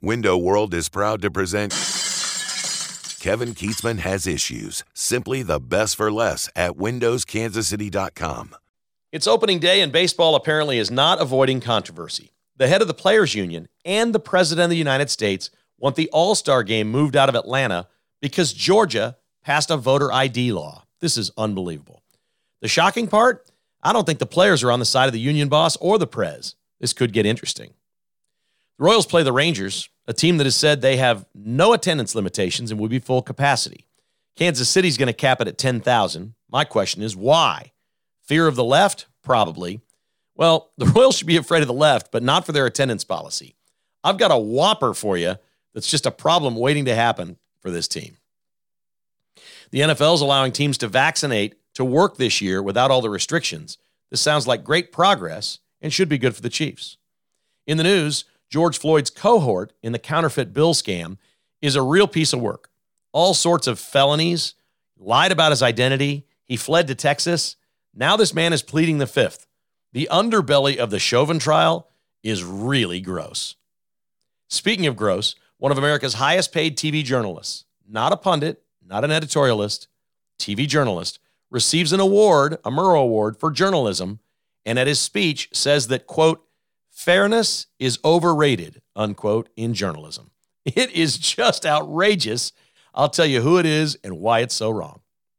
Window World is proud to present Kevin Kietzman Has Issues. Simply the best for less at windowskansascity.com. It's opening day, and baseball apparently is not avoiding controversy. The head of the Players Union and the President of the United States want the All-Star game moved out of Atlanta because Georgia passed a voter ID law. This is unbelievable. The shocking part? I don't think the players are on the side of the union boss or the prez. This could get interesting. The Royals play the Rangers, a team that has said they have no attendance limitations and will be full capacity. Kansas City's going to cap it at 10,000. My question is, why? Fear of the left? Probably. Well, the Royals should be afraid of the left, but not for their attendance policy. I've got a whopper for you that's just a problem waiting to happen for this team. The NFL is allowing teams to vaccinate to work this year without all the restrictions. This sounds like great progress and should be good for the Chiefs. In the news, George Floyd's cohort in the counterfeit bill scam is a real piece of work. All sorts of felonies, lied about his identity, he fled to Texas. Now this man is pleading the fifth. The underbelly of the Chauvin trial is really gross. Speaking of gross, one of America's highest paid TV journalists, not a pundit, not an editorialist, TV journalist, receives an award, a Murrow Award for journalism, and at his speech says that, quote, fairness is overrated, unquote, in journalism. It is just outrageous. I'll tell you who it is and why it's so wrong.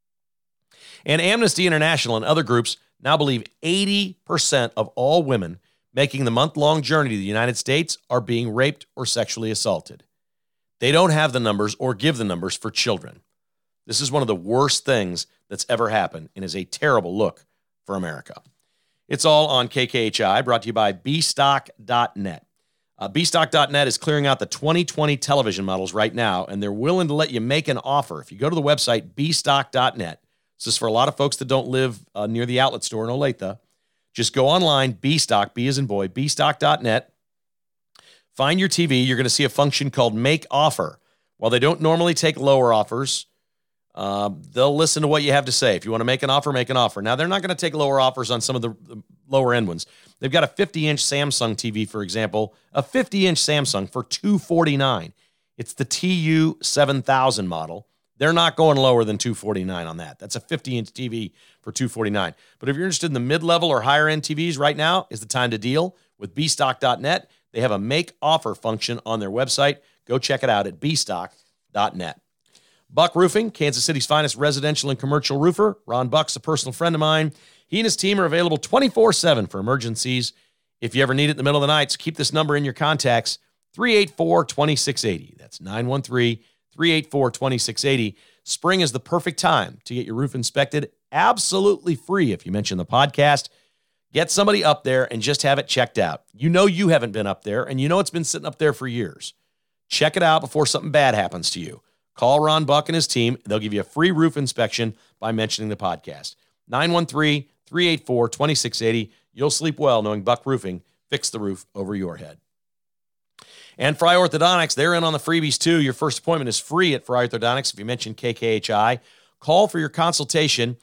And Amnesty International and other groups now believe 80% of all women making the month-long journey to the United States are being raped or sexually assaulted. They don't have the numbers or give the numbers for children. This is one of the worst things that's ever happened and is a terrible look for America. It's all on KKHI, brought to you by bstock.net. Bstock.net is clearing out the 2020 television models right now, and they're willing to let you make an offer. If you go to the website, bstock.net, this is for a lot of folks that don't live near the outlet store in Olathe. Just go online, bstock, B as in boy, bstock.net. Find your TV. You're going to see a function called Make Offer. While they don't normally take lower offers, they'll listen to what you have to say. If you want to make an offer, make an offer. Now, they're not going to take lower offers on some of the lower-end ones. They've got a 50-inch Samsung TV, for example, a 50-inch Samsung for $249. It's the TU7000 model. They're not going lower than $249 on that. That's a 50-inch TV for $249. But if you're interested in the mid-level or higher-end TVs, right now is the time to deal with bstock.net. They have a make offer function on their website. Go check it out at bstock.net. Buck Roofing, Kansas City's finest residential and commercial roofer. Ron Buck's a personal friend of mine. He and his team are available 24/7 for emergencies. If you ever need it in the middle of the night, so keep this number in your contacts, 384-2680. That's 913-384-2680. Spring is the perfect time to get your roof inspected absolutely free if you mention the podcast. Get somebody up there and just have it checked out. You know you haven't been up there, and you know it's been sitting up there for years. Check it out before something bad happens to you. Call Ron Buck and his team. They'll give you a free roof inspection by mentioning the podcast. 913-384-2680. You'll sleep well knowing Buck Roofing fixed the roof over your head. And Fry Orthodontics, they're in on the freebies too. Your first appointment is free at Fry Orthodontics if you mention KKHI. Call for your consultation,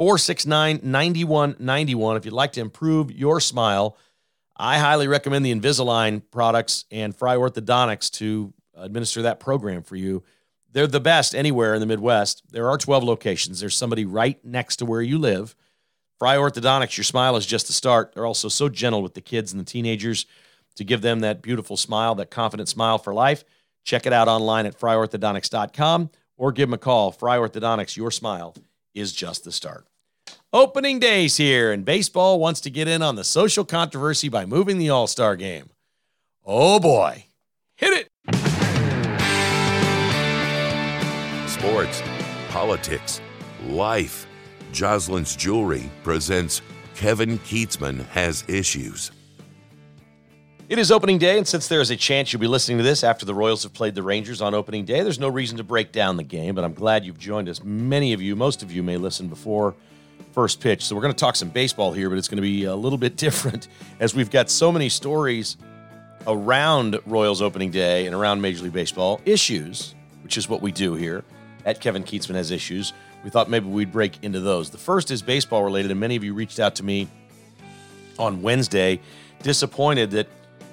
469-9191. If you'd like to improve your smile, I highly recommend the Invisalign products and Fry Orthodontics to administer that program for you. They're the best anywhere in the Midwest. There are 12 locations. There's somebody right next to where you live. Fry Orthodontics, your smile is just the start. They're also so gentle with the kids and the teenagers to give them that beautiful smile, that confident smile for life. Check it out online at fryorthodontics.com or give them a call. Fry Orthodontics, your smile is just the start. Opening day's here, and baseball wants to get in on the social controversy by moving the All-Star game. Oh, boy. Hit it. Sports, politics, life. Jocelyn's Jewelry presents Kevin Kietzman Has Issues. It is opening day, and since there is a chance you'll be listening to this after the Royals have played the Rangers on opening day, there's no reason to break down the game, but I'm glad you've joined us. Many of you, most of you may listen before first pitch. So we're going to talk some baseball here, but it's going to be a little bit different as we've got so many stories around Royals opening day and around Major League Baseball issues, which is what we do here at Kevin Kietzman Has Issues. We thought maybe we'd break into those. The first is baseball related, and many of you reached out to me on Wednesday, disappointed that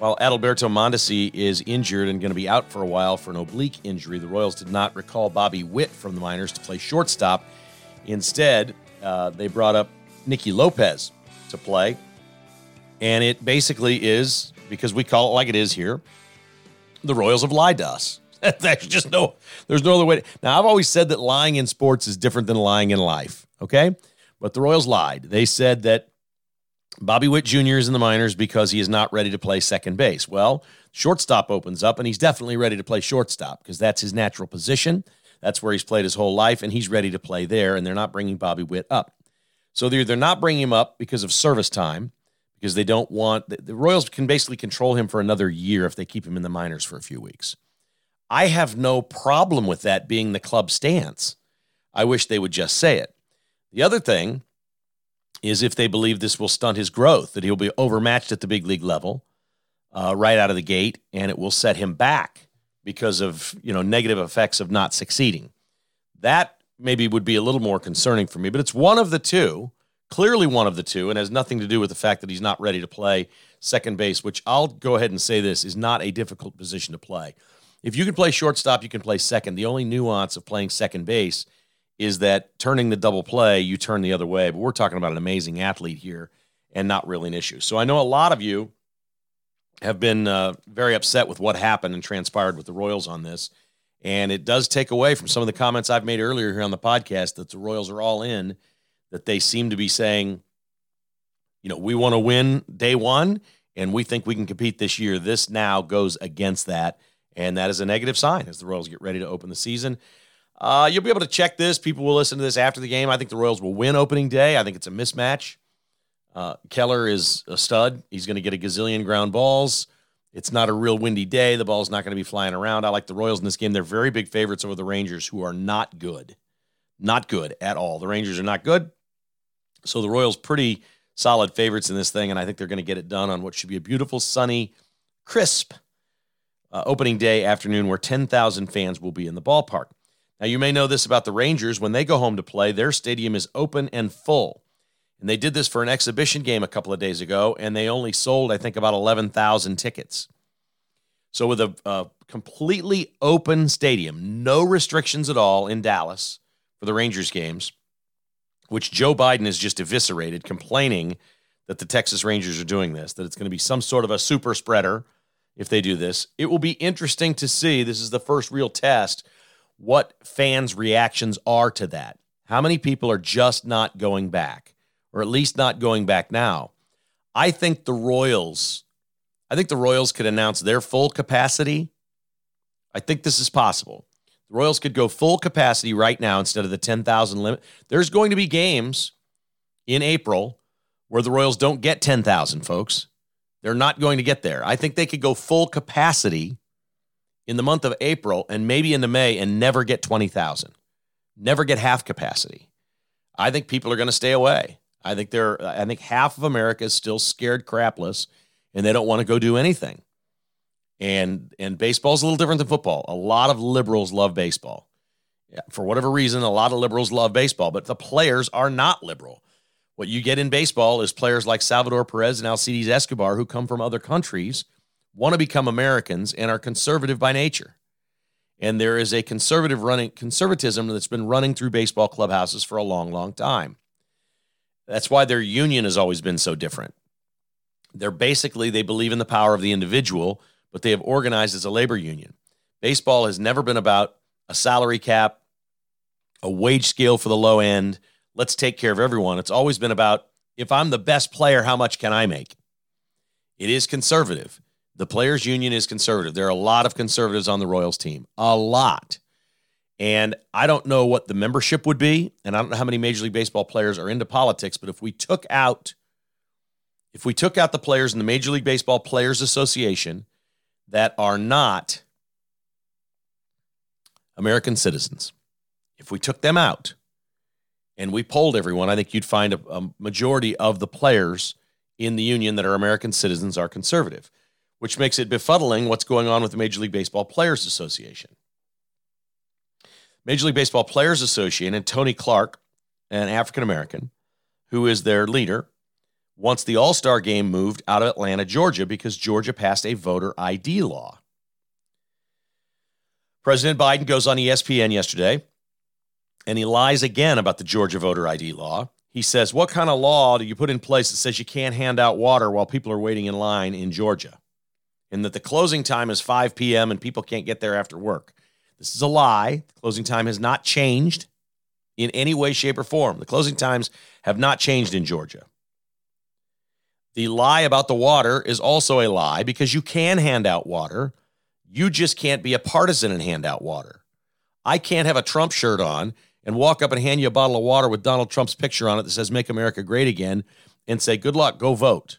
While Adalberto Mondesi is injured and going to be out for a while for an oblique injury, the Royals did not recall Bobby Witt from the minors to play shortstop. Instead, they brought up Nicky Lopez to play. And it basically is, because we call it like it is here, the Royals have lied to us. There's no other way. Now, I've always said that lying in sports is different than lying in life, okay? But the Royals lied. They said that Bobby Witt Jr. is in the minors because he is not ready to play second base. Well, shortstop opens up, and he's definitely ready to play shortstop because that's his natural position. That's where he's played his whole life, and he's ready to play there, and they're not bringing Bobby Witt up. So they're not bringing him up because of service time, because they don't want – the Royals can basically control him for another year if they keep him in the minors for a few weeks. I have no problem with that being the club stance. I wish they would just say it. The other thing is if they believe this will stunt his growth, that he'll be overmatched at the big league level right out of the gate, and it will set him back because of, negative effects of not succeeding. That maybe would be a little more concerning for me, but it's one of the two, clearly one of the two, and has nothing to do with the fact that he's not ready to play second base, which I'll go ahead and say this is not a difficult position to play. If you can play shortstop, you can play second. The only nuance of playing second base is that turning the double play, you turn the other way. But we're talking about an amazing athlete here and not really an issue. So I know a lot of you have been very upset with what happened and transpired with the Royals on this. And it does take away from some of the comments I've made earlier here on the podcast that the Royals are all in, that they seem to be saying, we want to win day one, and we think we can compete this year. This now goes against that, and that is a negative sign as the Royals get ready to open the season. You'll be able to check this. People will listen to this after the game. I think the Royals will win opening day. I think it's a mismatch. Keller is a stud. He's going to get a gazillion ground balls. It's not a real windy day. The ball's not going to be flying around. I like the Royals in this game. They're very big favorites over the Rangers, who are not good. Not good at all. The Rangers are not good. So the Royals pretty solid favorites in this thing, and I think they're going to get it done on what should be a beautiful, sunny, crisp opening day afternoon where 10,000 fans will be in the ballpark. Now, you may know this about the Rangers. When they go home to play, their stadium is open and full. And they did this for an exhibition game a couple of days ago, and they only sold, I think, about 11,000 tickets. So with a completely open stadium, no restrictions at all in Dallas for the Rangers games, which Joe Biden has just eviscerated, complaining that the Texas Rangers are doing this, that it's going to be some sort of a super spreader if they do this. It will be interesting to see, this is the first real test, what fans' reactions are to that. How many people are just not going back, or at least not going back now? I think the Royals could announce their full capacity. I think this is possible. The Royals could go full capacity right now instead of the 10,000 limit. There's going to be games in April where the Royals don't get 10,000, folks. They're not going to get there. I think they could go full capacity in the month of April and maybe into May and never get 20,000. Never get half capacity. I think people are going to stay away. I think half of America is still scared crapless and they don't want to go do anything. And baseball's a little different than football. A lot of liberals love baseball. Yeah, for whatever reason, a lot of liberals love baseball, but the players are not liberal. What you get in baseball is players like Salvador Perez and Alcides Escobar, who come from other countries, want to become Americans, and are conservative by nature. And there is a conservatism that's been running through baseball clubhouses for a long, long time. That's why their union has always been so different. They believe in the power of the individual, but they have organized as a labor union. Baseball has never been about a salary cap, a wage scale for the low end. Let's take care of everyone. It's always been about, if I'm the best player, how much can I make? It is conservative. The players' union is conservative. There are a lot of conservatives on the Royals team. A lot. And I don't know what the membership would be, and I don't know how many Major League Baseball players are into politics, but if we took out the players in the Major League Baseball Players Association that are not American citizens, if we took them out and we polled everyone, I think you'd find a majority of the players in the union that are American citizens are conservative, which makes it befuddling what's going on with the Major League Baseball Players Association. Major League Baseball Players Association and Tony Clark, an African-American, who is their leader, wants the All-Star game moved out of Atlanta, Georgia, because Georgia passed a voter ID law. President Biden goes on ESPN yesterday, and he lies again about the Georgia voter ID law. He says, what kind of law do you put in place that says you can't hand out water while people are waiting in line in Georgia? And that the closing time is 5 p.m. and people can't get there after work. This is a lie. The closing time has not changed in any way, shape, or form. The closing times have not changed in Georgia. The lie about the water is also a lie because you can hand out water. You just can't be a partisan and hand out water. I can't have a Trump shirt on and walk up and hand you a bottle of water with Donald Trump's picture on it that says Make America Great Again and say, good luck, go vote.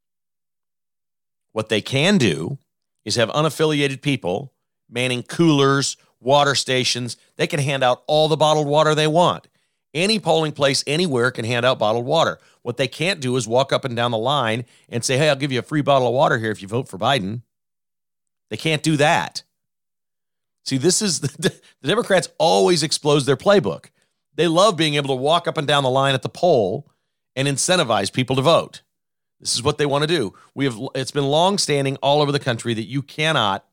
What they can do is have unaffiliated people manning coolers, water stations. They can hand out all the bottled water they want. Any polling place anywhere can hand out bottled water. What they can't do is walk up and down the line and say, hey, I'll give you a free bottle of water here if you vote for Biden. They can't do that. See, this is the Democrats always expose their playbook. They love being able to walk up and down the line at the poll and incentivize people to vote. This is what they want to do. It's been long-standing all over the country that you cannot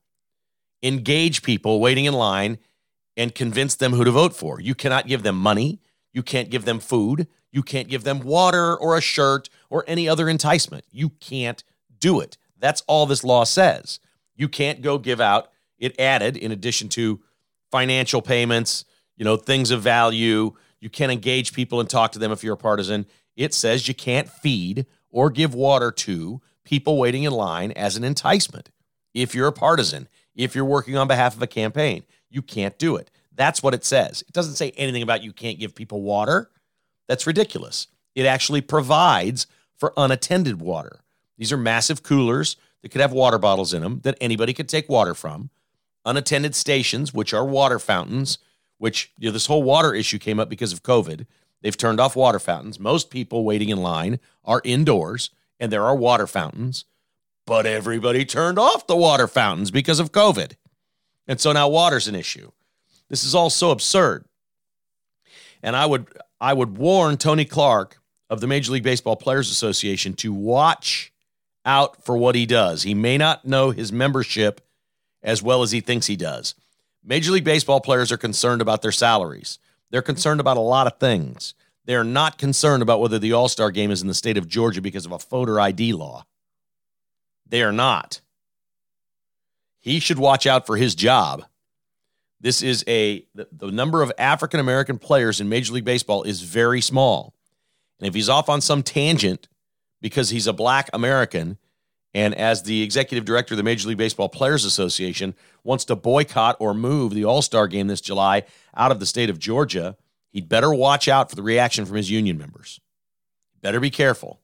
engage people waiting in line and convince them who to vote for. You cannot give them money. You can't give them food. You can't give them water or a shirt or any other enticement. You can't do it. That's all this law says. You can't go give out. It added, in addition to financial payments, things of value. You can't engage people and talk to them if you're a partisan. It says you can't feed or give water to people waiting in line as an enticement. If you're a partisan, if you're working on behalf of a campaign, you can't do it. That's what it says. It doesn't say anything about you can't give people water. That's ridiculous. It actually provides for unattended water. These are massive coolers that could have water bottles in them that anybody could take water from. Unattended stations, which are water fountains, which this whole water issue came up because of COVID. They've turned off water fountains. Most people waiting in line are indoors, and there are water fountains. But everybody turned off the water fountains because of COVID. And so now water's an issue. This is all so absurd. And I would warn Tony Clark of the Major League Baseball Players Association to watch out for what he does. He may not know his membership as well as he thinks he does. Major League Baseball players are concerned about their salaries. They're concerned about a lot of things. They're not concerned about whether the All-Star game is in the state of Georgia because of a voter ID law. They are not. He should watch out for his job. This is the number of African-American players in Major League Baseball is very small. And if he's off on some tangent because he's a black American, and as the executive director of the Major League Baseball Players Association wants to boycott or move the All-Star game this July out of the state of Georgia, he'd better watch out for the reaction from his union members. Better be careful.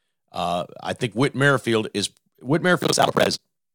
I think Whit Merrifield and Salvador Perez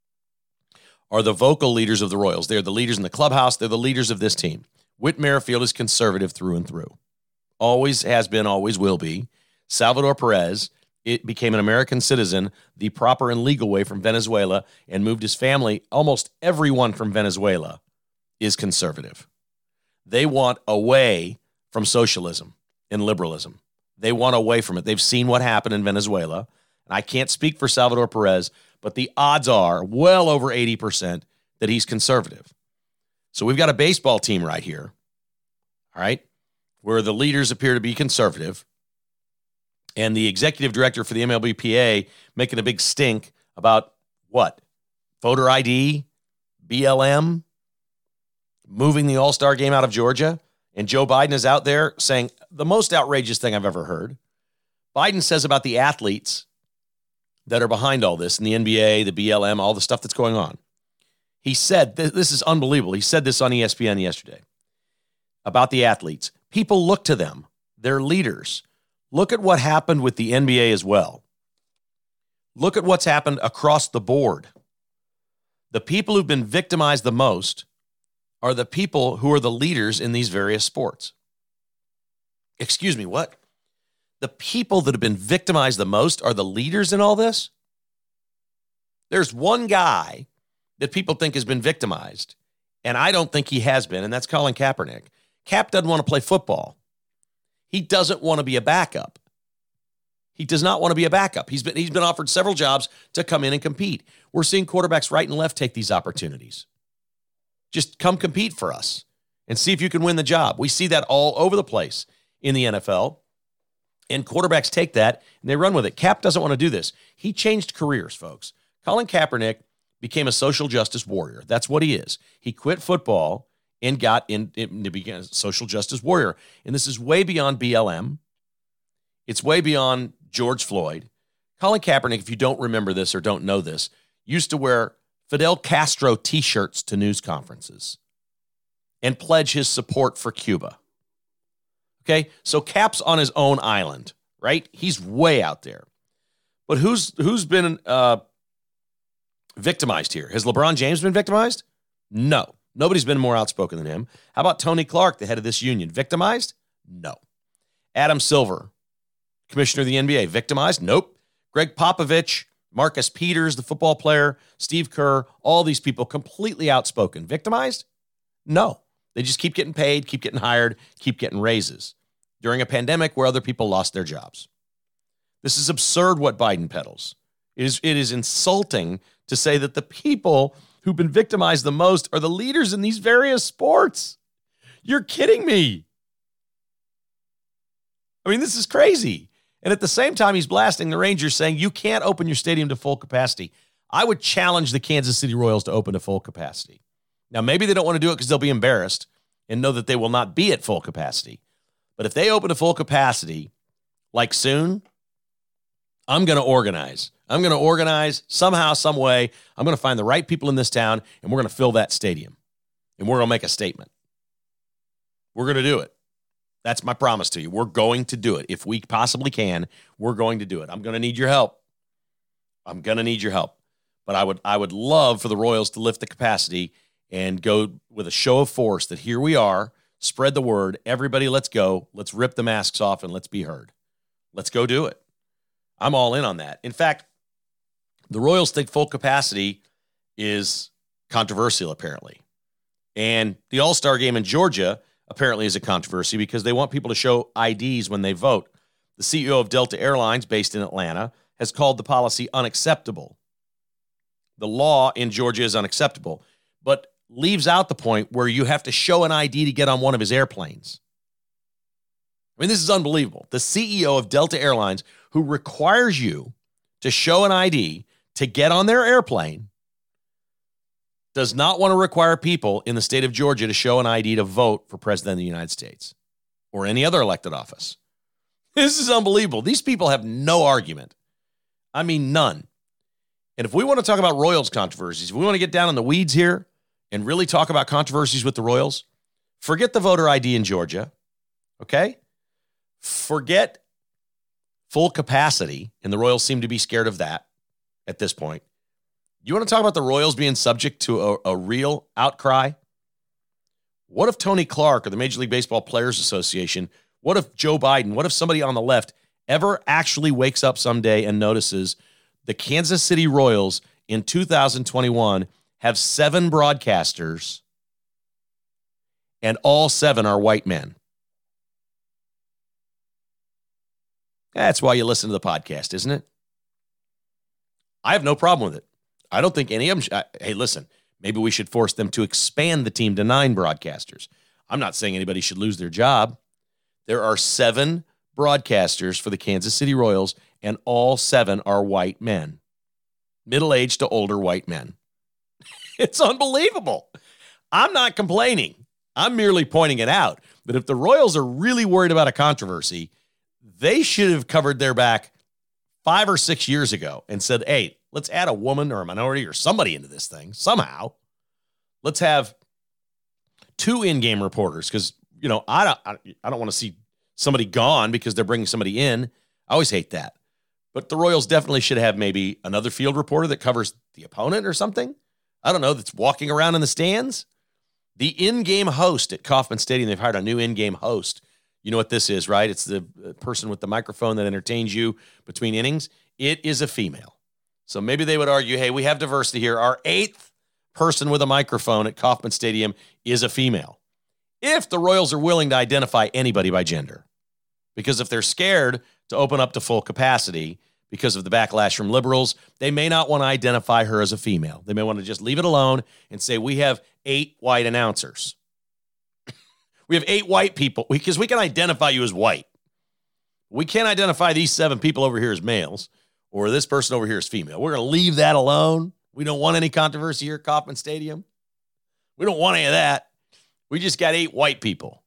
are the vocal leaders of the Royals. They're the leaders in the clubhouse. They're the leaders of this team. Whit Merrifield is conservative through and through. Always has been, always will be. Salvador Perez, it became an American citizen the proper and legal way from Venezuela and moved his family. Almost everyone from Venezuela is conservative. They want away from socialism and liberalism. They want away from it. They've seen what happened in Venezuela. And I can't speak for Salvador Perez, but the odds are well over 80% that he's conservative. So we've got a baseball team right here, all right, where the leaders appear to be conservative. And the executive director for the MLBPA making a big stink about what? Voter ID, BLM, moving the All-Star game out of Georgia. And Joe Biden is out there saying the most outrageous thing I've ever heard. Biden says about the athletes that are behind all this, in the NBA, the BLM, all the stuff that's going on. He said, this is unbelievable. He said this on ESPN yesterday about the athletes. People look to them. They're leaders. Look at what happened with the NBA as well. Look at what's happened across the board. The people who've been victimized the most are the people who are the leaders in these various sports. Excuse me, what? The people that have been victimized the most are the leaders in all this? There's one guy that people think has been victimized, and I don't think he has been, and that's Colin Kaepernick. Cap doesn't want to play football. He doesn't want to be a backup. He does not want to be a backup. He's been offered several jobs to come in and compete. We're seeing quarterbacks right and left take these opportunities. Just come compete for us and see if you can win the job. We see that all over the place in the NFL. And quarterbacks take that and they run with it. Cap doesn't want to do this. He changed careers, folks. Colin Kaepernick became a social justice warrior. That's what he is. He quit football and became a social justice warrior. And this is way beyond BLM. It's way beyond George Floyd. Colin Kaepernick, if you don't remember this or don't know this, used to wear Fidel Castro t-shirts to news conferences and pledge his support for Cuba. Okay, so Cap's on his own island, right? He's way out there. But who's been victimized here? Has LeBron James been victimized? No. Nobody's been more outspoken than him. How about Tony Clark, the head of this union? Victimized? No. Adam Silver, commissioner of the NBA, victimized? Nope. Greg Popovich, Marcus Peters, the football player, Steve Kerr, all these people completely outspoken. Victimized? No. They just keep getting paid, keep getting hired, keep getting raises during a pandemic where other people lost their jobs. This is absurd what Biden peddles. It is insulting to say that the people who've been victimized the most are the leaders in these various sports. You're kidding me. I mean, this is crazy. And at the same time, he's blasting the Rangers, saying you can't open your stadium to full capacity. I would challenge the Kansas City Royals to open to full capacity. Now, maybe they don't want to do it because they'll be embarrassed and know that they will not be at full capacity. But if they open to full capacity, like soon, I'm going to organize. I'm going to organize somehow, some way. I'm going to find the right people in this town, and we're going to fill that stadium. And we're going to make a statement. We're going to do it. That's my promise to you. We're going to do it. If we possibly can, we're going to do it. I'm going to need your help. But I would love for the Royals to lift the capacity and go with a show of force that here we are, spread the word. Everybody, let's go. Let's rip the masks off and let's be heard. Let's go do it. I'm all in on that. In fact, the Royals think full capacity is controversial, apparently. And the All-Star game in Georgia apparently is a controversy because they want people to show IDs when they vote. The CEO of Delta Airlines, based in Atlanta, has called the policy unacceptable. The law in Georgia is unacceptable, but leaves out the point where you have to show an ID to get on one of his airplanes. I mean, this is unbelievable. The CEO of Delta Airlines, who requires you to show an ID to get on their airplane, does not want to require people in the state of Georgia to show an ID to vote for president of the United States or any other elected office. This is unbelievable. These people have no argument. I mean, none. And if we want to talk about Royals controversies, if we want to get down in the weeds here and really talk about controversies with the Royals, forget the voter ID in Georgia, okay? Forget full capacity, and the Royals seem to be scared of that at this point. You want to talk about the Royals being subject to a real outcry? What if Tony Clark or the Major League Baseball Players Association, what if Joe Biden, what if somebody on the left ever actually wakes up someday and notices the Kansas City Royals in 2021 have 7 broadcasters and all 7 are white men? That's why you listen to the podcast, isn't it? I have no problem with it. I don't think any of them hey, listen, maybe we should force them to expand the team to 9 broadcasters. I'm not saying anybody should lose their job. There are 7 broadcasters for the Kansas City Royals, and all 7 are white men. Middle-aged to older white men. It's unbelievable. I'm not complaining. I'm merely pointing it out that if the Royals are really worried about a controversy, they should have covered their back 5 or 6 years ago and said, hey, let's add a woman or a minority or somebody into this thing somehow. Let's have 2 in-game reporters because, you know, I don't want to see somebody gone because they're bringing somebody in. I always hate that. But the Royals definitely should have maybe another field reporter that covers the opponent or something. I don't know, that's walking around in the stands. The in-game host at Kauffman Stadium, they've hired a new in-game host. You know what this is, right? It's the person with the microphone that entertains you between innings. It is a female. So maybe they would argue, hey, we have diversity here. Our 8th person with a microphone at Kauffman Stadium is a female. If the Royals are willing to identify anybody by gender. Because if they're scared to open up to full capacity because of the backlash from liberals, they may not want to identify her as a female. They may want to just leave it alone and say, we have 8 white announcers. We have 8 white people because we can identify you as white. We can't identify these 7 people over here as males or this person over here as female. We're going to leave that alone. We don't want any controversy here at Kauffman Stadium. We don't want any of that. We just got 8 white people.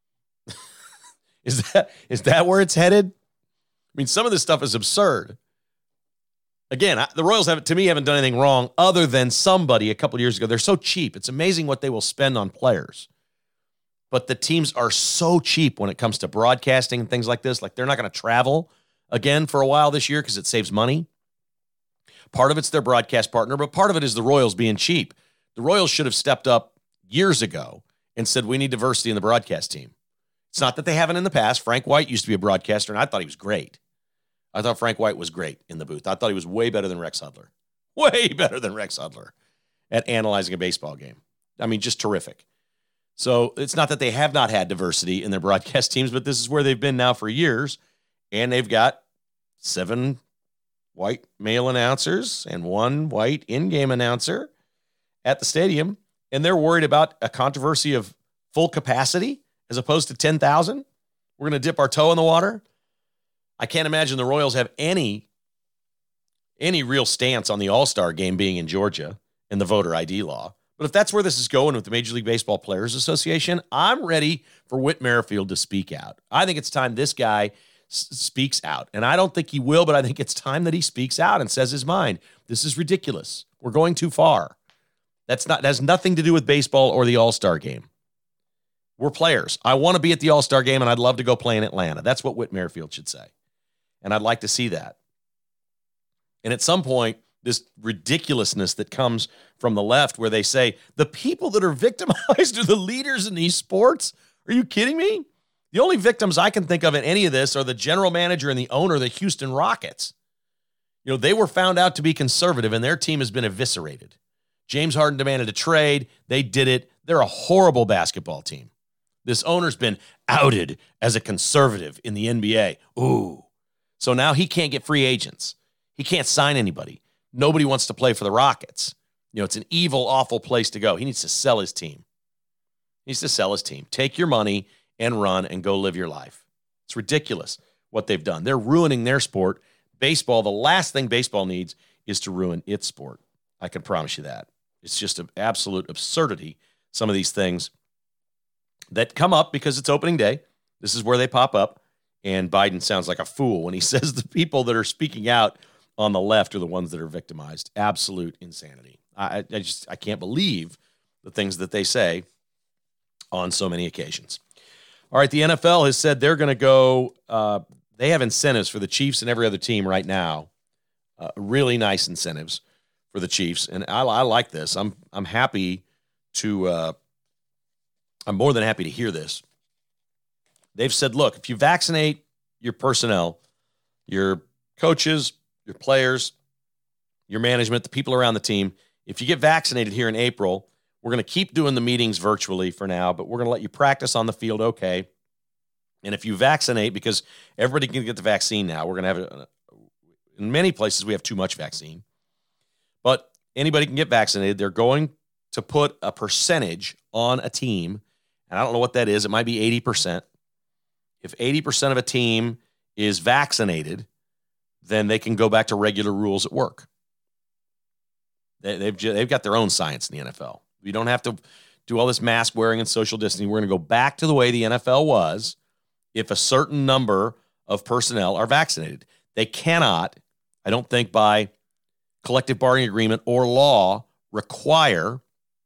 Is that where it's headed? I mean, some of this stuff is absurd. Again, the Royals haven't done anything wrong other than somebody a couple of years ago. They're so cheap. It's amazing what they will spend on players. But the teams are so cheap when it comes to broadcasting and things like this. Like, they're not going to travel again for a while this year because it saves money. Part of it's their broadcast partner, but part of it is the Royals being cheap. The Royals should have stepped up years ago and said, we need diversity in the broadcast team. It's not that they haven't in the past. Frank White used to be a broadcaster, and I thought he was great. I thought Frank White was great in the booth. I thought he was way better than Rex Hudler. Way better than Rex Hudler at analyzing a baseball game. I mean, just terrific. So it's not that they have not had diversity in their broadcast teams, but this is where they've been now for years, and they've got 7 white male announcers and 1 white in-game announcer at the stadium, and they're worried about a controversy of full capacity as opposed to 10,000. We're going to dip our toe in the water. I can't imagine the Royals have any real stance on the All-Star game being in Georgia and the voter ID law. But if that's where this is going with the Major League Baseball Players Association, I'm ready for Whit Merrifield to speak out. I think it's time this guy speaks out. And I don't think he will, but I think it's time that he speaks out and says his mind. This is ridiculous. We're going too far. That has nothing to do with baseball or the All-Star game. We're players. I want to be at the All-Star game, and I'd love to go play in Atlanta. That's what Whit Merrifield should say. And I'd like to see that. And at some point, this ridiculousness that comes from the left where they say, the people that are victimized are the leaders in these sports? Are you kidding me? The only victims I can think of in any of this are the general manager and the owner of the Houston Rockets. You know, they were found out to be conservative, and their team has been eviscerated. James Harden demanded a trade. They did it. They're a horrible basketball team. This owner's been outed as a conservative in the NBA. Ooh. So now he can't get free agents. He can't sign anybody. Nobody wants to play for the Rockets. You know, it's an evil, awful place to go. He needs to sell his team. He needs to sell his team. Take your money and run and go live your life. It's ridiculous what they've done. They're ruining their sport. Baseball, the last thing baseball needs is to ruin its sport. I can promise you that. It's just an absolute absurdity, some of these things that come up because it's opening day. This is where they pop up. And Biden sounds like a fool when he says the people that are speaking out on the left are the ones that are victimized. Absolute insanity. I can't believe the things that they say on so many occasions. All right, the NFL has said they're going to go, they have incentives for the Chiefs and every other team right now, really nice incentives for the Chiefs. And I like this. I'm happy to, I'm more than happy to hear this. They've said, look, if you vaccinate your personnel, your coaches, your players, your management, the people around the team, if you get vaccinated here in April, we're going to keep doing the meetings virtually for now, but we're going to let you practice on the field, okay? And if you vaccinate, because everybody can get the vaccine now, we're going to have, in many places, we have too much vaccine. But anybody can get vaccinated. They're going to put a percentage on a team, and I don't know what that is. It might be 80%. If 80% of a team is vaccinated, then they can go back to regular rules at work. They've got their own science in the NFL. We don't have to do all this mask wearing and social distancing. We're going to go back to the way the NFL was if a certain number of personnel are vaccinated. They cannot, I don't think by collective bargaining agreement or law, require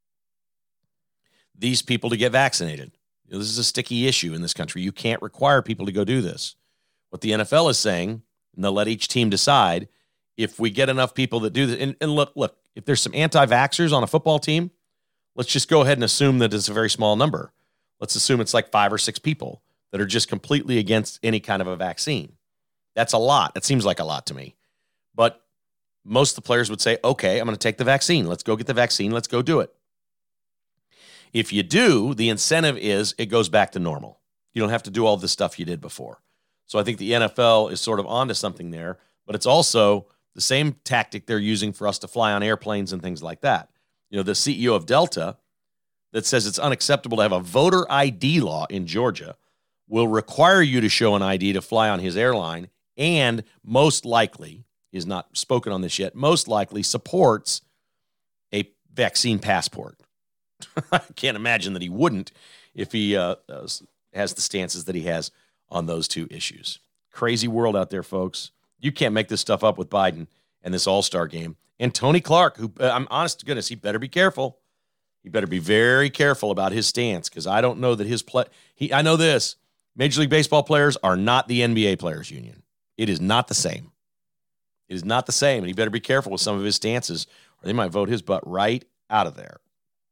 these people to get vaccinated. You know, this is a sticky issue in this country. You can't require people to go do this. What the NFL is saying, and they'll let each team decide, if we get enough people that do this, and look, if there's some anti-vaxxers on a football team, let's just go ahead and assume that it's a very small number. Let's assume it's like 5 or 6 people that are just completely against any kind of a vaccine. That's a lot. It seems like a lot to me. But most of the players would say, okay, I'm going to take the vaccine. Let's go get the vaccine. Let's go do it. If you do, the incentive is it goes back to normal. You don't have to do all the stuff you did before. So I think the NFL is sort of onto something there, but it's also the same tactic they're using for us to fly on airplanes and things like that. You know, the CEO of Delta that says it's unacceptable to have a voter ID law in Georgia will require you to show an ID to fly on his airline, and most likely, is not spoken on this yet, most likely supports a vaccine passport. I can't imagine that he wouldn't if he has the stances that he has on those two issues. Crazy world out there, folks. You can't make this stuff up with Biden and this all-star game. And Tony Clark, who I'm honest to goodness, he better be careful. He better be very careful about his stance, because I don't know that his I know this. Major League Baseball players are not the NBA Players Union. It is not the same. It is not the same, and he better be careful with some of his stances, or they might vote his butt right out of there.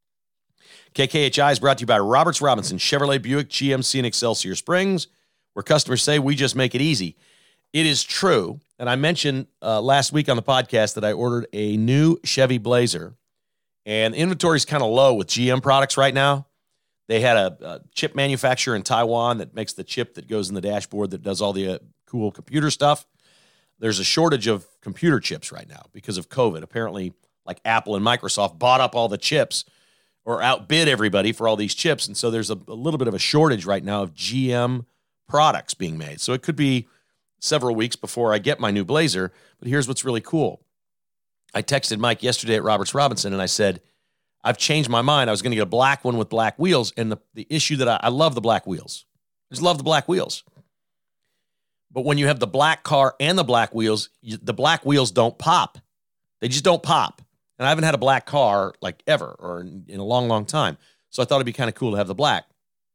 KKHI is brought to you by Roberts Robinson, Chevrolet, Buick, GMC, and Excelsior Springs, where customers say we just make it easy. It is true, and I mentioned last week on the podcast that I ordered a new Chevy Blazer, and inventory is kind of low with GM products right now. They had a chip manufacturer in Taiwan that makes the chip that goes in the dashboard that does all the cool computer stuff. There's a shortage of computer chips right now because of COVID. Apparently, like Apple and Microsoft bought up all the chips or outbid everybody for all these chips. And so there's a little bit of a shortage right now of GM products being made. So it could be several weeks before I get my new Blazer. But here's what's really cool. I texted Mike yesterday at Roberts Robinson, and I said, I've changed my mind. I was going to get a black one with black wheels. And the issue that I love the black wheels. I just love the black wheels. But when you have the black car and the black wheels, the black wheels don't pop. They just don't pop. And I haven't had a black car like ever or in a long, long time. So I thought it'd be kind of cool to have the black.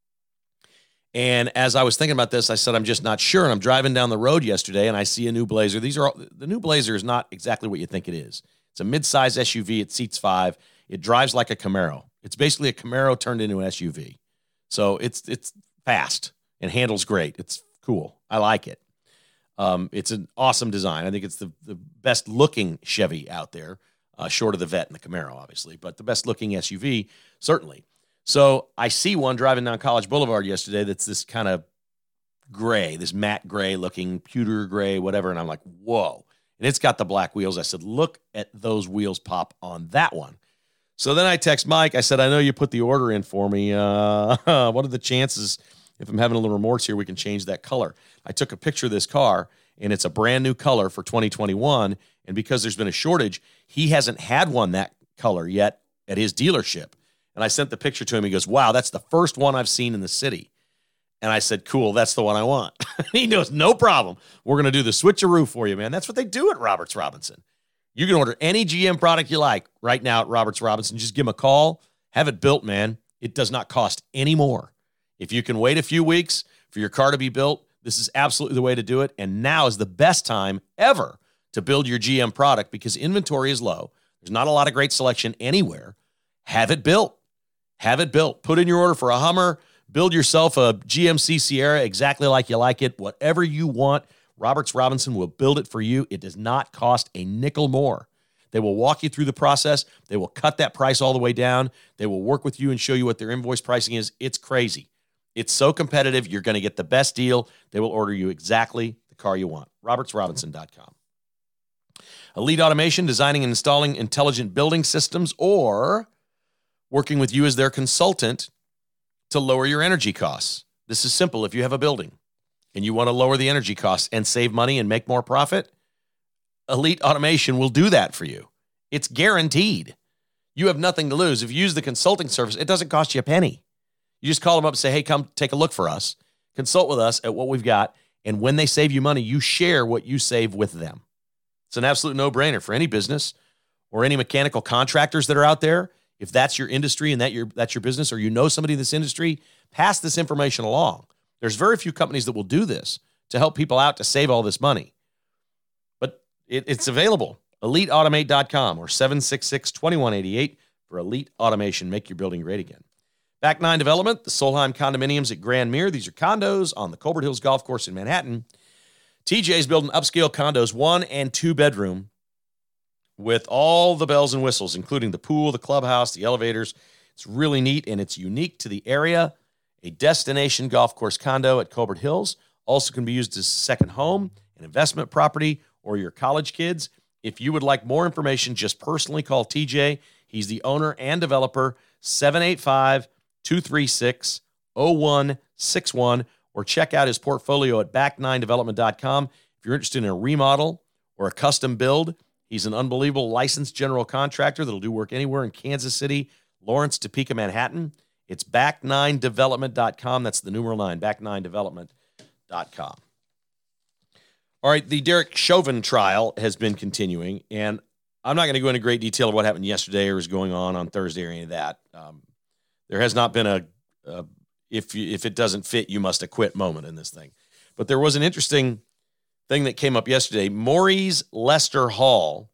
And as I was thinking about this, I said, I'm just not sure. And I'm driving down the road yesterday and I see a new Blazer. The new Blazer is not exactly what you think it is. It's a mid-size SUV. It seats 5. It drives like a Camaro. It's basically a Camaro turned into an SUV. So it's fast and handles great. It's cool. I like it. It's an awesome design. I think it's the best looking Chevy out there, short of the Vet and the Camaro, obviously, but the best looking SUV, certainly. So I see one driving down College Boulevard yesterday that's this kind of gray, this matte gray looking, pewter gray, whatever. And I'm like, whoa. And it's got the black wheels. I said, look at those wheels pop on that one. So then I text Mike. I said, I know you put the order in for me. What are the chances, if I'm having a little remorse here, we can change that color? I took a picture of this car, and it's a brand new color for 2021. And because there's been a shortage, he hasn't had one that color yet at his dealership. And I sent the picture to him. He goes, wow, that's the first one I've seen in the city. And I said, cool, that's the one I want. He goes, no problem. We're going to do the switcheroo for you, man. That's what they do at Roberts Robinson. You can order any GM product you like right now at Roberts Robinson. Just give them a call. Have it built, man. It does not cost any more. If you can wait a few weeks for your car to be built, this is absolutely the way to do it. And now is the best time ever to build your GM product because inventory is low. There's not a lot of great selection anywhere. Have it built. Have it built. Put in your order for a Hummer. Build yourself a GMC Sierra exactly like you like it. Whatever you want, Roberts Robinson will build it for you. It does not cost a nickel more. They will walk you through the process. They will cut that price all the way down. They will work with you and show you what their invoice pricing is. It's crazy. It's so competitive. You're going to get the best deal. They will order you exactly the car you want. RobertsRobinson.com. Elite Automation, designing and installing intelligent building systems, or working with you as their consultant to lower your energy costs. This is simple. If you have a building and you want to lower the energy costs and save money and make more profit, Elite Automation will do that for you. It's guaranteed. You have nothing to lose. If you use the consulting service, it doesn't cost you a penny. You just call them up and say, hey, come take a look for us. Consult with us at what we've got. And when they save you money, you share what you save with them. It's an absolute no-brainer for any business or any mechanical contractors that are out there. If that's your industry and that's your business, or you know somebody in this industry, pass this information along. There's very few companies that will do this to help people out to save all this money. But it's available. EliteAutomate.com or 766-2188 for Elite Automation. Make your building great again. Back Nine Development, the Solheim Condominiums at Grand Mere. These are condos on the Colbert Hills Golf Course in Manhattan. TJ's building upscale condos, 1 and 2 bedroom, with all the bells and whistles, including the pool, the clubhouse, the elevators. It's really neat, and it's unique to the area. A destination golf course condo at Colbert Hills. Also can be used as a second home, an investment property, or your college kids. If you would like more information, just personally call TJ. He's the owner and developer, 785-236-0161, or check out his portfolio at back9development.com. If you're interested in a remodel or a custom build, he's an unbelievable licensed general contractor that'll do work anywhere in Kansas City, Lawrence, Topeka, Manhattan. It's back9development.com. That's the numeral 9, back9development.com. All right, the Derek Chauvin trial has been continuing, and I'm not going to go into great detail of what happened yesterday or is going on Thursday or any of that. There has not been a if it doesn't fit, you must acquit moment in this thing. But there was an interesting thing that came up yesterday. Maurice Lester Hall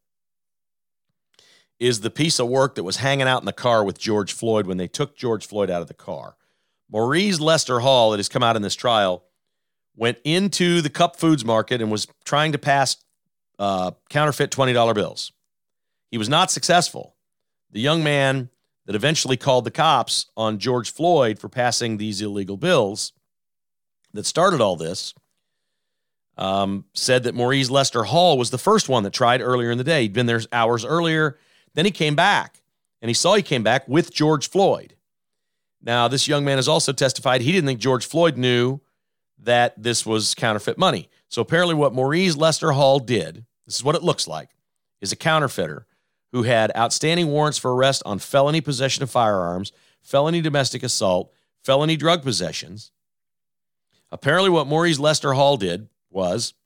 is the piece of work that was hanging out in the car with George Floyd when they took George Floyd out of the car. Maurice Lester Hall, that has come out in this trial, went into the Cup Foods market and was trying to pass counterfeit $20 bills. He was not successful. The young man that eventually called the cops on George Floyd for passing these illegal bills that started all this said that Maurice Lester Hall was the first one that tried earlier in the day. He'd been there hours earlier. Then he came back, and he came back with George Floyd. Now, this young man has also testified he didn't think George Floyd knew that this was counterfeit money. So apparently what Maurice Lester Hall did, this is what it looks like, is a counterfeiter who had outstanding warrants for arrest on felony possession of firearms, felony domestic assault, felony drug possessions. Apparently what Maurice Lester Hall did was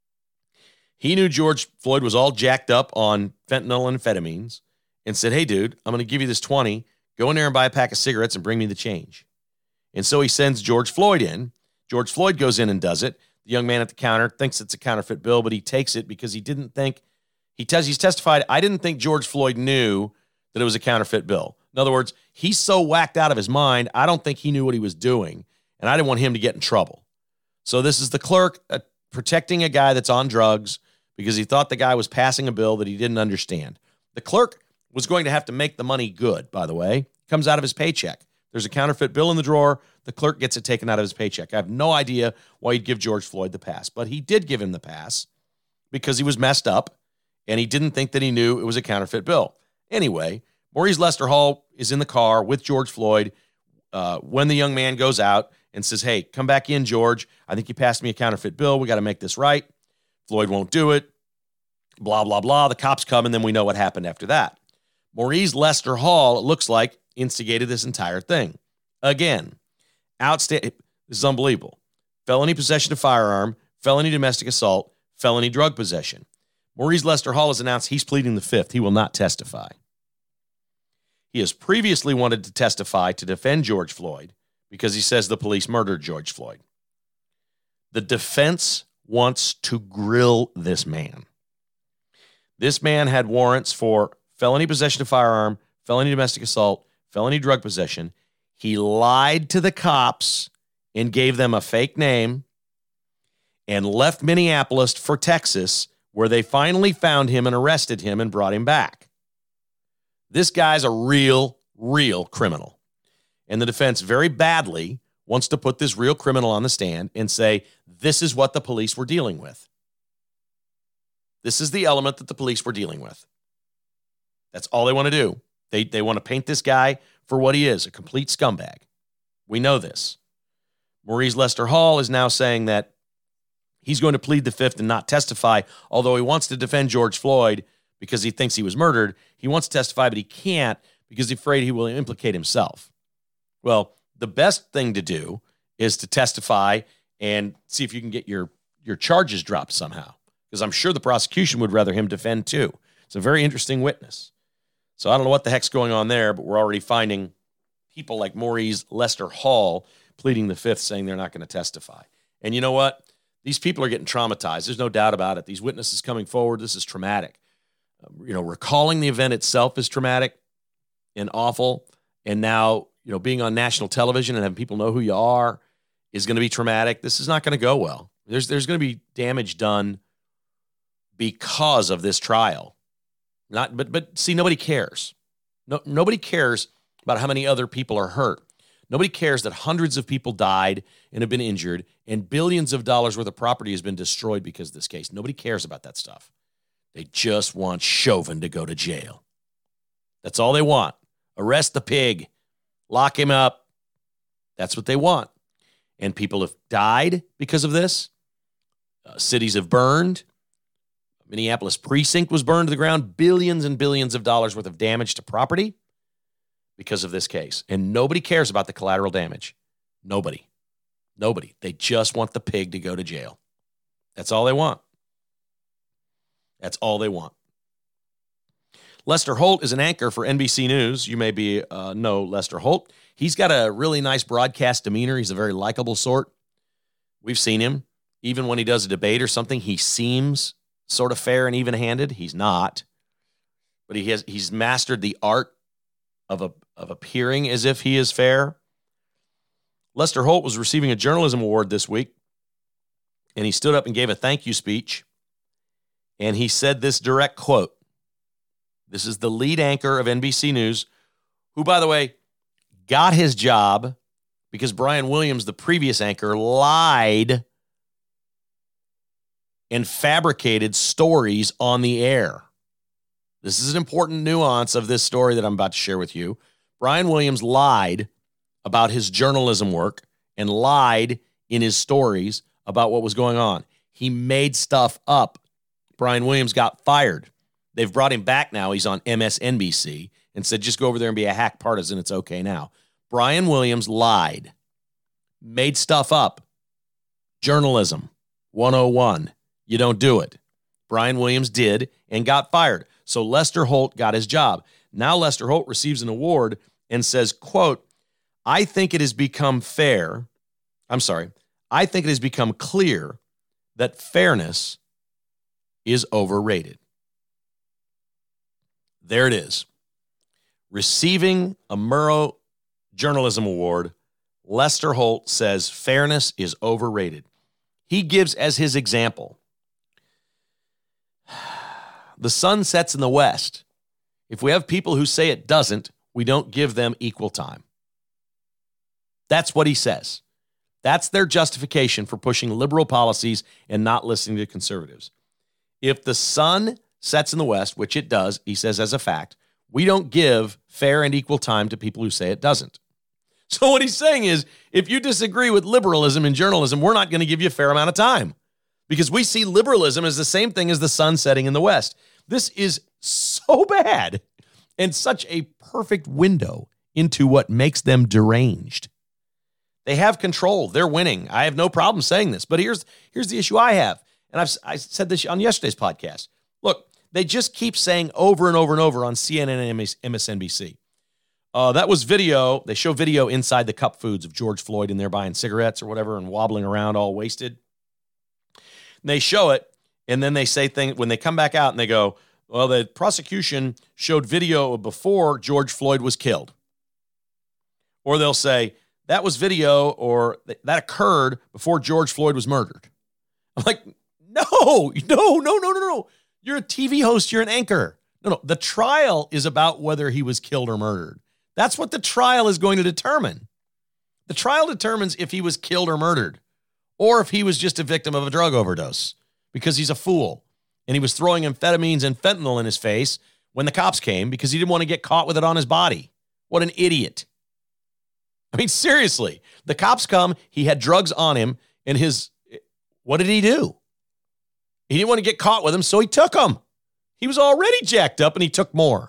he knew George Floyd was all jacked up on fentanyl and amphetamines and said, hey, dude, I'm going to give you this 20. Go in there and buy a pack of cigarettes and bring me the change. And so he sends George Floyd in. George Floyd goes in and does it. The young man at the counter thinks it's a counterfeit bill, but he takes it because he didn't think, he's testified, I didn't think George Floyd knew that it was a counterfeit bill. In other words, he's so whacked out of his mind, I don't think he knew what he was doing, and I didn't want him to get in trouble. So this is the clerk protecting a guy that's on drugs because he thought the guy was passing a bill that he didn't understand. The clerk was going to have to make the money good, by the way. It comes out of his paycheck. There's a counterfeit bill in the drawer. The clerk gets it taken out of his paycheck. I have no idea why he'd give George Floyd the pass, but he did give him the pass because he was messed up and he didn't think that he knew it was a counterfeit bill. Anyway, Maurice Lester Hall is in the car with George Floyd when the young man goes out and says, hey, come back in, George. I think you passed me a counterfeit bill. We got to make this right. Floyd won't do it. Blah, blah, blah. The cops come, and then we know what happened after that. Maurice Lester Hall, it looks like, instigated this entire thing. Again, outstanding. This is unbelievable. Felony possession of firearm, felony domestic assault, felony drug possession. Maurice Lester Hall has announced he's pleading the fifth. He will not testify. He has previously wanted to testify to defend George Floyd because he says the police murdered George Floyd. The defense wants to grill this man. This man had warrants for felony possession of firearm, felony domestic assault, felony drug possession. He lied to the cops and gave them a fake name and left Minneapolis for Texas, where they finally found him and arrested him and brought him back. This guy's a real criminal. And the defense very badly wants to put this real criminal on the stand and say, this is what the police were dealing with. This is the element that the police were dealing with. That's all they want to do. They want to paint this guy for what he is, a complete scumbag. We know this. Maurice Lester Hall is now saying that he's going to plead the fifth and not testify, although he wants to defend George Floyd because he thinks he was murdered. He wants to testify, but he can't because he's afraid he will implicate himself. Well, the best thing to do is to testify and see if you can get your charges dropped somehow, because I'm sure the prosecution would rather him defend too. It's a very interesting witness. So I don't know what the heck's going on there, but we're already finding people like Maurice Lester Hall pleading the fifth, saying they're not going to testify. And you know what? These people are getting traumatized. There's no doubt about it. These witnesses coming forward, this is traumatic. Recalling the event itself is traumatic and awful. And now, being on national television and having people know who you are is going to be traumatic. This is not going to go well. There's going to be damage done because of this trial. But see, nobody cares. Nobody cares about how many other people are hurt. Nobody cares that hundreds of people died and have been injured and billions of dollars worth of property has been destroyed because of this case. Nobody cares about that stuff. They just want Chauvin to go to jail. That's all they want. Arrest the pig. Lock him up. That's what they want. And people have died because of this. Cities have burned. Minneapolis precinct was burned to the ground. Billions and billions of dollars worth of damage to property because of this case. And nobody cares about the collateral damage. Nobody. They just want the pig to go to jail. That's all they want. That's all they want. Lester Holt is an anchor for NBC News. You may know Lester Holt. He's got a really nice broadcast demeanor. He's a very likable sort. We've seen him. Even when he does a debate or something, he seems sort of fair and even-handed. He's not. But he's mastered the art of appearing as if he is fair. Lester Holt was receiving a journalism award this week, and he stood up and gave a thank you speech, and he said this direct quote. This is the lead anchor of NBC News, who, by the way, got his job because Brian Williams, the previous anchor, lied and fabricated stories on the air. This is an important nuance of this story that I'm about to share with you. Brian Williams lied about his journalism work and lied in his stories about what was going on. He made stuff up. Brian Williams got fired. They've brought him back now. He's on MSNBC and said, just go over there and be a hack partisan. It's okay now. Brian Williams lied, made stuff up. Journalism 101. You don't do it. Brian Williams did and got fired. So Lester Holt got his job. Now Lester Holt receives an award and says, quote, I think it has become clear that fairness is overrated. There it is. Receiving a Murrow Journalism Award, Lester Holt says fairness is overrated. He gives as his example, the sun sets in the west. If we have people who say it doesn't, we don't give them equal time. That's what he says. That's their justification for pushing liberal policies and not listening to conservatives. If the sun sets in the west, which it does, he says as a fact, we don't give fair and equal time to people who say it doesn't. So what he's saying is, if you disagree with liberalism in journalism, we're not going to give you a fair amount of time because we see liberalism as the same thing as the sun setting in the west. This is so bad and such a perfect window into what makes them deranged. They have control. They're winning. I have no problem saying this, but here's the issue I have. And I said this on yesterday's podcast. Look, they just keep saying over and over and over on CNN and MSNBC. That was video. They show video inside the Cup Foods of George Floyd in there buying cigarettes or whatever and wobbling around all wasted. And they show it, and then they say things when they come back out and they go, well, the prosecution showed video before George Floyd was killed. Or they'll say, that was video or that occurred before George Floyd was murdered. I'm like, no. You're a TV host. You're an anchor. No. The trial is about whether he was killed or murdered. That's what the trial is going to determine. The trial determines if he was killed or murdered or if he was just a victim of a drug overdose because he's a fool and he was throwing amphetamines and fentanyl in his face when the cops came because he didn't want to get caught with it on his body. What an idiot. I mean, seriously, the cops come, he had drugs on him, and what did he do? He didn't want to get caught with them, so he took them. He was already jacked up, and he took more.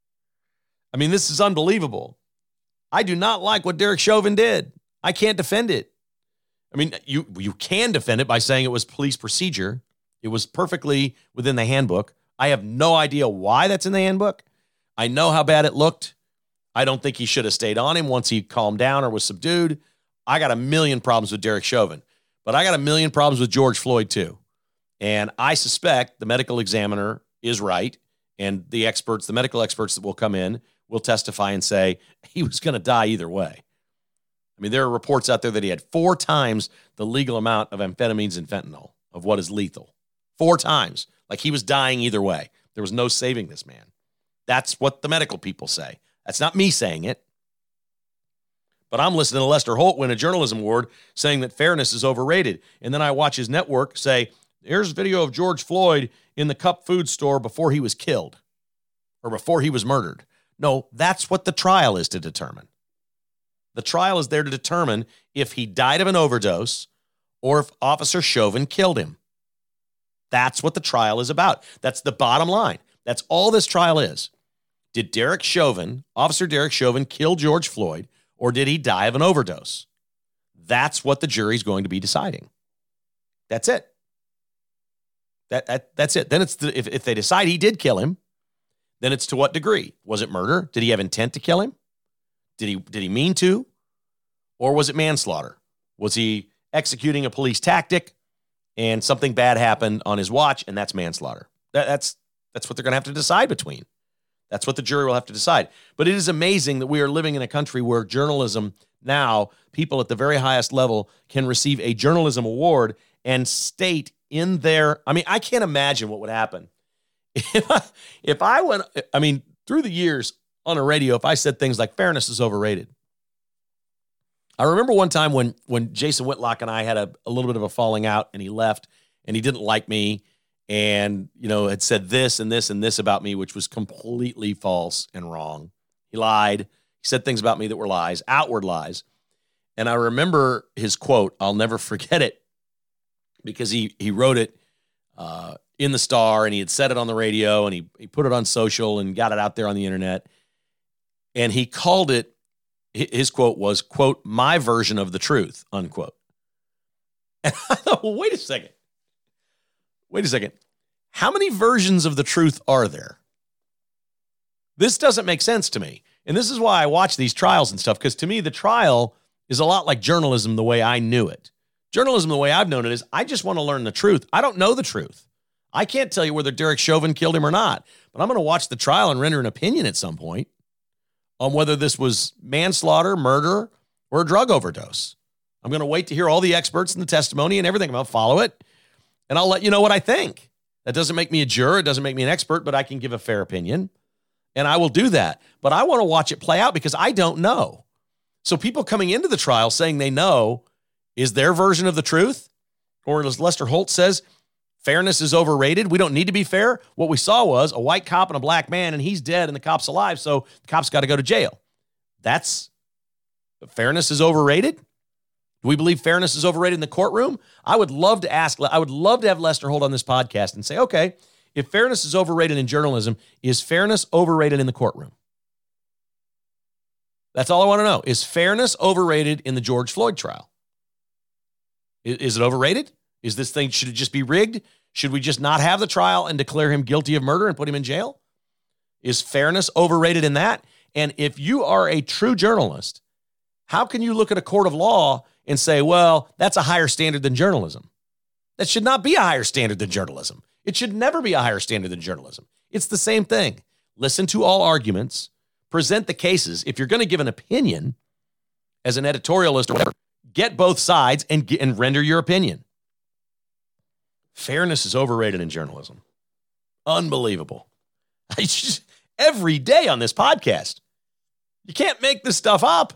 I mean, this is unbelievable. I do not like what Derek Chauvin did. I can't defend it. I mean, you can defend it by saying it was police procedure. It was perfectly within the handbook. I have no idea why that's in the handbook. I know how bad it looked. I don't think he should have stayed on him once he calmed down or was subdued. I got a million problems with Derek Chauvin, but I got a million problems with George Floyd too. And I suspect the medical examiner is right. And the medical experts that will come in will testify and say he was going to die either way. I mean, there are reports out there that he had 4 times the legal amount of amphetamines and fentanyl of what is lethal. 4 times. Like he was dying either way. There was no saving this man. That's what the medical people say. That's not me saying it. But I'm listening to Lester Holt win a journalism award saying that fairness is overrated. And then I watch his network say, here's video of George Floyd in the Cup food store before he was killed or before he was murdered. No, that's what the trial is to determine. The trial is there to determine if he died of an overdose or if Officer Chauvin killed him. That's what the trial is about. That's the bottom line. That's all this trial is. Did Officer Derek Chauvin, kill George Floyd, or did he die of an overdose? That's what the jury's going to be deciding. That's it. That's it. Then it's if they decide he did kill him, then it's to what degree? Was it murder? Did he have intent to kill him? Did he mean to? Or was it manslaughter? Was he executing a police tactic and something bad happened on his watch and that's manslaughter? That's what they're going to have to decide between. That's what the jury will have to decide. But it is amazing that we are living in a country where journalism now, people at the very highest level can receive a journalism award and state in their, I can't imagine what would happen. If I went, through the years on a radio, if I said things like fairness is overrated. I remember one time when Jason Whitlock and I had a little bit of a falling out and he left and he didn't like me and, had said this and this and this about me, which was completely false and wrong. He lied. He said things about me that were lies, outward lies. And I remember his quote. I'll never forget it because he wrote it in the Star and he had said it on the radio and he put it on social and got it out there on the internet. And he called it, his quote was, quote, my version of the truth, unquote. And I thought, well, wait a second. How many versions of the truth are there? This doesn't make sense to me. And this is why I watch these trials and stuff, because to me, the trial is a lot like journalism the way I knew it. Journalism, the way I've known it, is I just want to learn the truth. I don't know the truth. I can't tell you whether Derek Chauvin killed him or not, but I'm going to watch the trial and render an opinion at some point on whether this was manslaughter, murder, or a drug overdose. I'm going to wait to hear all the experts and the testimony and everything. I'm going to follow it, and I'll let you know what I think. That doesn't make me a juror. It doesn't make me an expert, but I can give a fair opinion, and I will do that. But I want to watch it play out because I don't know. So people coming into the trial saying they know is their version of the truth, or as Lester Holt says, fairness is overrated. We don't need to be fair. What we saw was a white cop and a black man, and he's dead and the cop's alive, so the cop's got to go to jail. That's fairness is overrated? Do we believe fairness is overrated in the courtroom? I would love to have Lester Holt on this podcast and say, okay, if fairness is overrated in journalism, is fairness overrated in the courtroom? That's all I want to know. Is fairness overrated in the George Floyd trial? Is it overrated? Is this thing, should it just be rigged? Should we just not have the trial and declare him guilty of murder and put him in jail? Is fairness overrated in that? And if you are a true journalist, how can you look at a court of law and say, well, that's a higher standard than journalism? That should not be a higher standard than journalism. It should never be a higher standard than journalism. It's the same thing. Listen to all arguments, present the cases. If you're going to give an opinion as an editorialist or whatever, get both sides and render your opinion. Fairness is overrated in journalism. Unbelievable. Every day on this podcast, you can't make this stuff up.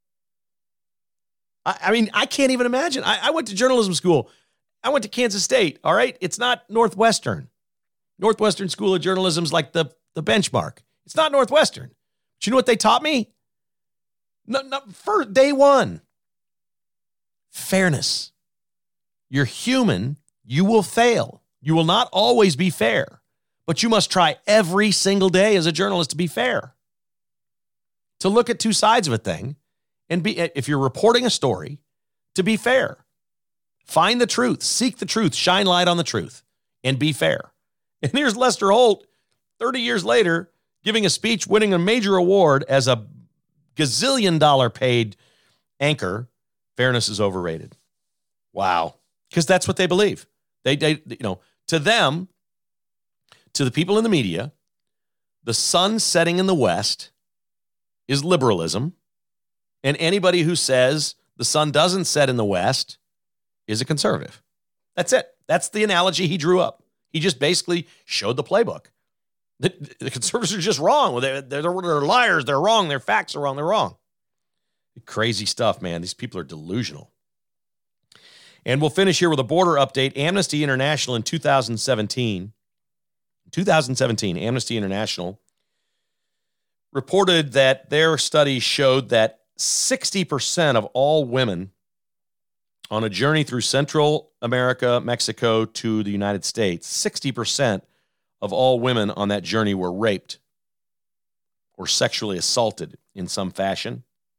I can't even imagine. I went to journalism school. I went to Kansas State, all right? It's not Northwestern. Northwestern School of Journalism is like the benchmark. It's not Northwestern. But you know what they taught me? No, for day one. Fairness. You're human. You will fail. You will not always be fair, but you must try every single day as a journalist to be fair. To look at two sides of a thing and be, if you're reporting a story, to be fair. Find the truth, seek the truth, shine light on the truth, and be fair. And here's Lester Holt, 30 years later, giving a speech, winning a major award as a gazillion-dollar paid anchor. Fairness is overrated. Wow. Because that's what they believe. They, to them, to the people in the media, the sun setting in the west is liberalism. And anybody who says the sun doesn't set in the west is a conservative. That's it. That's the analogy he drew up. He just basically showed the playbook. The conservatives are just wrong. They're liars. They're wrong. Their facts are wrong. They're wrong. Crazy stuff, man. These people are delusional. And we'll finish here with a border update. Amnesty International in 2017, Amnesty International reported that their study showed that 60% of all women on a journey through Central America, Mexico to the United States, 60% of all women on that journey were raped or sexually assaulted in some fashion.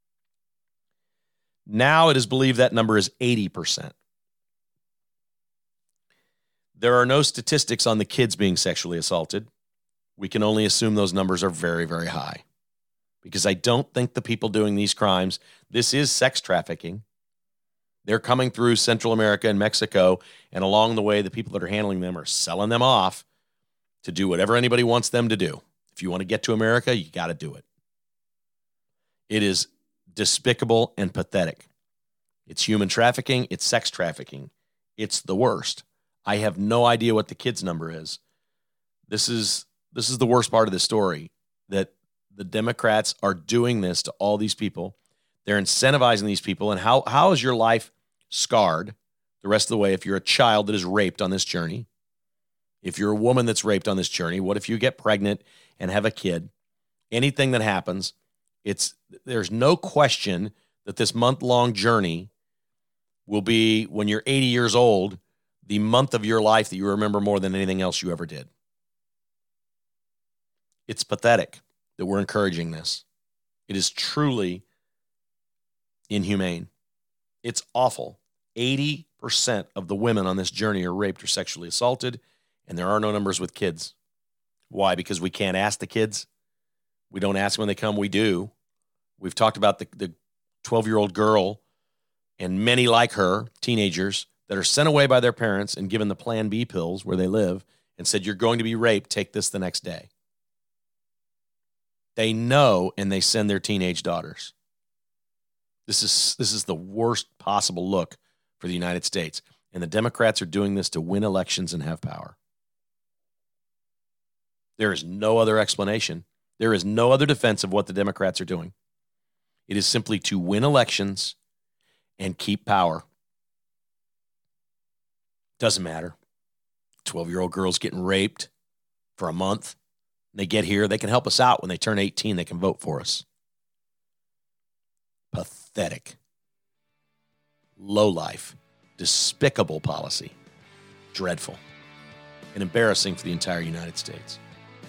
Now it is believed that number is 80%. There are no statistics on the kids being sexually assaulted. We can only assume those numbers are very, very high, because I don't think the people doing these crimes, this is sex trafficking. They're coming through Central America and Mexico, and along the way, the people that are handling them are selling them off to do whatever anybody wants them to do. If you want to get to America, you got to do it. It is despicable and pathetic. It's human trafficking. It's sex trafficking. It's the worst. I have no idea what the kids' number is. This is the worst part of the story, that the Democrats are doing this to all these people. They're incentivizing these people. And how is your life scarred the rest of the way if you're a child that is raped on this journey? If you're a woman that's raped on this journey, what if you get pregnant and have a kid? Anything that happens, there's no question that this month-long journey will be, when you're 80 years old, the month of your life that you remember more than anything else you ever did. It's pathetic that we're encouraging this. It is truly inhumane. It's awful. 80% of the women on this journey are raped or sexually assaulted, and there are no numbers with kids. Why? Because we can't ask the kids. We don't ask when they come. We do. We've talked about the 12-year-old girl and many like her, teenagers, that are sent away by their parents and given the Plan B pills where they live and said, you're going to be raped, take this the next day. They know, and they send their teenage daughters. This is the worst possible look for the United States. And the Democrats are doing this to win elections and have power. There is no other explanation. There is no other defense of what the Democrats are doing. It is simply to win elections and keep power. Doesn't matter. 12-year-old girls getting raped for a month. They get here. They can help us out. When they turn 18, they can vote for us. Pathetic. Lowlife. Despicable policy. Dreadful. And embarrassing for the entire United States.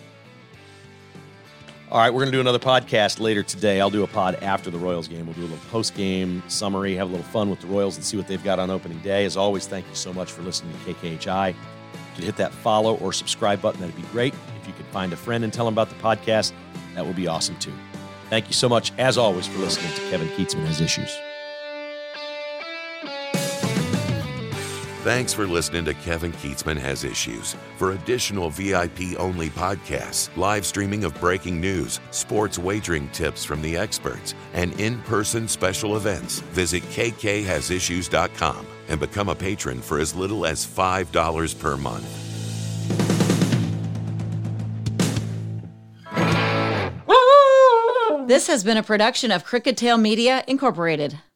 All right, we're going to do another podcast later today. I'll do a pod after the Royals game. We'll do a little post-game summary, have a little fun with the Royals, and see what they've got on opening day. As always, thank you so much for listening to KKHI. If you could hit that follow or subscribe button, that'd be great. If you could find a friend and tell them about the podcast, that would be awesome too. Thank you so much, as always, for listening to Kevin Kietzman Has Issues. Thanks for listening to Kevin Kietzman Has Issues. For additional VIP-only podcasts, live streaming of breaking news, sports wagering tips from the experts, and in-person special events, visit kkhasissues.com and become a patron for as little as $5 per month. This has been a production of Crooked Tail Media, Incorporated.